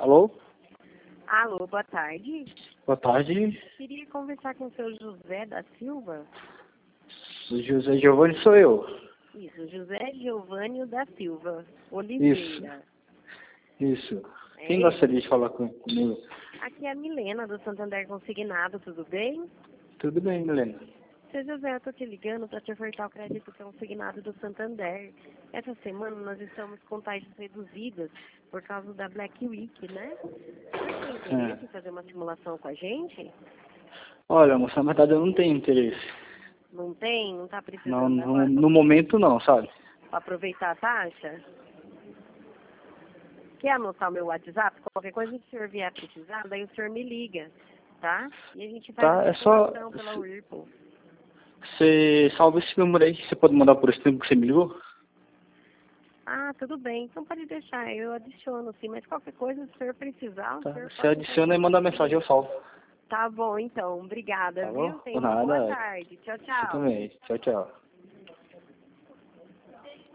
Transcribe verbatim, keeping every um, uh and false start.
Alô? Alô, boa tarde. Boa tarde. Queria conversar com o seu José da Silva. José Giovanni sou eu. Isso, José Giovanni da Silva Oliveira. Isso. Isso. É Quem ele? gostaria de falar com- comigo? Aqui é a Milena, do Santander Consignado, tudo bem? Tudo bem, Milena. Seu José, eu tô te ligando para te ofertar o crédito consignado do Santander. Essa semana nós estamos com taxas reduzidas por causa da Black Week, né? Você tem interesse em fazer uma simulação com a gente? Olha, moça, na verdade eu não tenho interesse. Não tem? Não tá Não, precisando no, agora no momento não, sabe? para aproveitar a taxa? Quer anotar o meu WhatsApp? Qualquer coisa que o senhor vier precisar, daí o senhor me liga, tá? E a gente faz Tá, a é só... simulação pela Whirlpool. Você salva esse número aí, você pode mandar por esse tempo que você me ligou? Ah, tudo bem. Então pode deixar, eu adiciono sim. Mas qualquer coisa, se o senhor precisar, o Tá. senhor Você pode entrar em adiciona e manda contato mensagem, eu comigo. salvo. Tá bom, então. Obrigada, Tá bom? viu? Tenha Por uma boa nada. tarde. Tchau, Você tchau. também. Tchau, tchau.